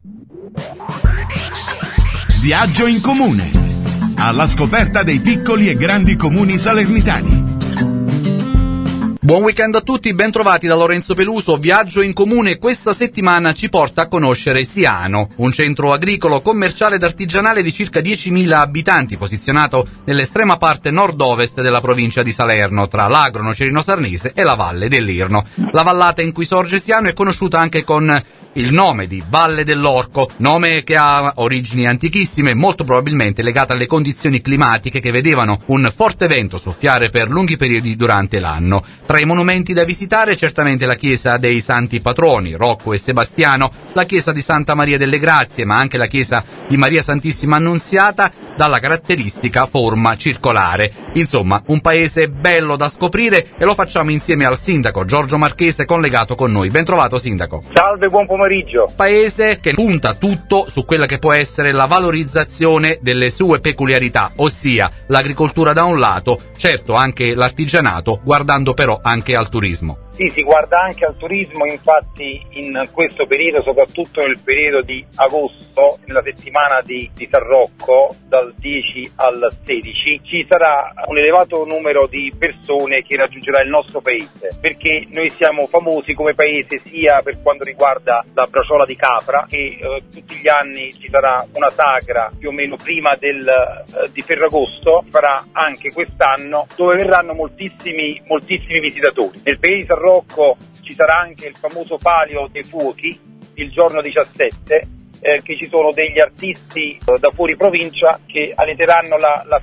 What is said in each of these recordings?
Viaggio in comune, alla scoperta dei piccoli e grandi comuni salernitani. Buon weekend a tutti, ben trovati da Lorenzo Peluso. Viaggio in comune questa settimana ci porta a conoscere Siano, un centro agricolo, commerciale ed artigianale di circa 10.000 abitanti, posizionato nell'estrema parte nord-ovest della provincia di Salerno, tra l'Agro Nocerino Sarnese e la Valle dell'Irno. La vallata in cui sorge Siano è conosciuta anche con il nome di Valle dell'Orco, nome che ha origini antichissime, molto probabilmente legate alle condizioni climatiche che vedevano un forte vento soffiare per lunghi periodi durante l'anno. Tra i monumenti da visitare certamente la chiesa dei santi patroni, Rocco e Sebastiano, la chiesa di Santa Maria delle Grazie, ma anche la chiesa di Maria Santissima Annunziata, dalla caratteristica forma circolare. Insomma, un paese bello da scoprire e lo facciamo insieme al sindaco Giorgio Marchese, collegato con noi. Ben trovato, sindaco. Salve, buon pomeriggio. Paese che punta tutto su quella che può essere la valorizzazione delle sue peculiarità, ossia l'agricoltura da un lato, certo anche l'artigianato, guardando però anche al turismo. Sì, si guarda anche al turismo, infatti in questo periodo, soprattutto nel periodo di agosto, nella settimana di San Rocco, dal 10 al 16, ci sarà un elevato numero di persone che raggiungerà il nostro paese, perché noi siamo famosi come paese sia per quanto riguarda la braciola di capra, che tutti gli anni ci sarà una sagra più o meno prima di Ferragosto, farà anche quest'anno, dove verranno moltissimi visitatori. Nel paese di San Rocco ci sarà anche il famoso Palio dei Fuochi il giorno 17, che ci sono degli artisti da fuori provincia che allieteranno la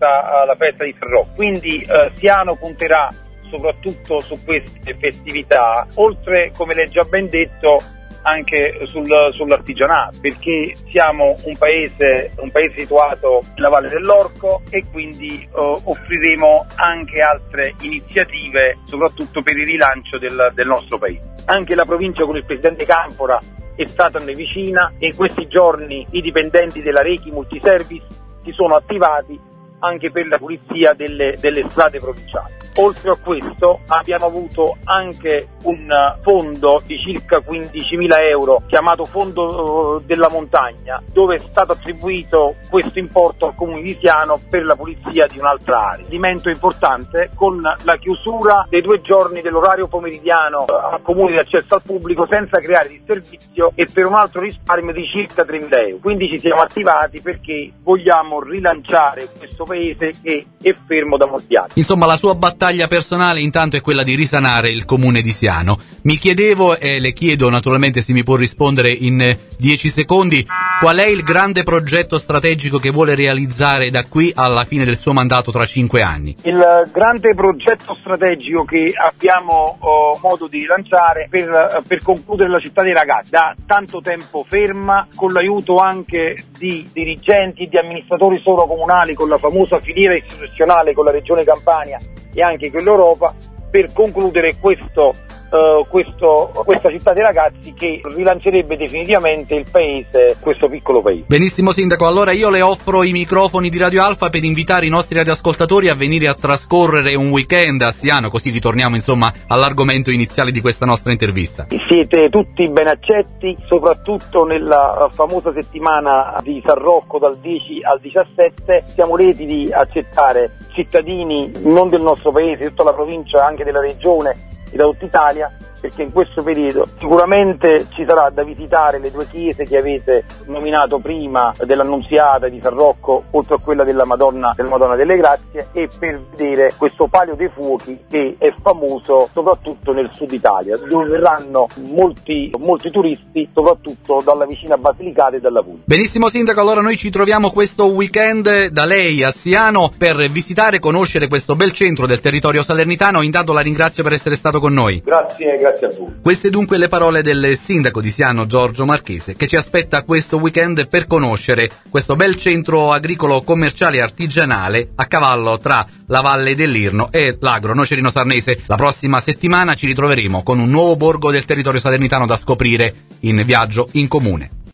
festa di San Rocco. Quindi Siano punterà soprattutto su queste festività, oltre, come lei già ben detto, anche sull'artigianato, perché siamo un paese situato nella Valle dell'Orco e quindi offriremo anche altre iniziative, soprattutto per il rilancio del nostro paese. Anche la provincia con il presidente Campora è stata vicina e in questi giorni i dipendenti della Rechi Multiservice si sono attivati anche per la pulizia delle strade provinciali. Oltre a questo abbiamo avuto anche un fondo di circa 15.000 euro chiamato Fondo della Montagna, dove è stato attribuito questo importo al Comune di Siano per la pulizia di un'altra area. Elemento importante con la chiusura dei 2 giorni dell'orario pomeridiano al Comune di accesso al pubblico senza creare disservizio e per un altro risparmio di circa 3.000 euro. Quindi ci siamo attivati perché vogliamo rilanciare questo paese che è fermo da molti anni. Insomma, la sua battaglia personale intanto è quella di risanare il comune di Siano. Mi chiedevo, e le chiedo naturalmente se mi può rispondere in 10 secondi, qual è il grande progetto strategico che vuole realizzare da qui alla fine del suo mandato tra 5 anni? Il grande progetto strategico che abbiamo modo di rilanciare per concludere la città dei ragazzi, da tanto tempo ferma, con l'aiuto anche di dirigenti e di amministratori sovracomunali, con la famosa filiera istituzionale con la Regione Campania e anche con l'Europa, per concludere questa città dei ragazzi che rilancerebbe definitivamente il paese, questo piccolo paese. Benissimo, sindaco, allora io le offro i microfoni di Radio Alfa per invitare i nostri radioascoltatori a venire a trascorrere un weekend a Siano, così ritorniamo insomma all'argomento iniziale di questa nostra intervista. Siete tutti ben accetti, soprattutto nella famosa settimana di San Rocco dal 10 al 17. Siamo lieti di accettare cittadini non del nostro paese, di tutta la provincia, anche della regione e da tutta Italia, perché in questo periodo sicuramente ci sarà da visitare le 2 chiese che avete nominato prima, dell'Annunziata e di San Rocco, oltre a quella della Madonna delle Grazie, e per vedere questo Palio dei Fuochi che è famoso soprattutto nel sud Italia, dove verranno molti turisti, soprattutto dalla vicina Basilicata e dalla Puglia. Benissimo, sindaco, allora noi ci troviamo questo weekend da lei a Siano per visitare e conoscere questo bel centro del territorio salernitano. Intanto la ringrazio per essere stato con noi. Grazie a voi. Queste dunque le parole del sindaco di Siano Giorgio Marchese, che ci aspetta questo weekend per conoscere questo bel centro agricolo, commerciale e artigianale a cavallo tra la Valle dell'Irno e l'Agro Nocerino Sarnese. La prossima settimana ci ritroveremo con un nuovo borgo del territorio salernitano da scoprire in Viaggio in Comune.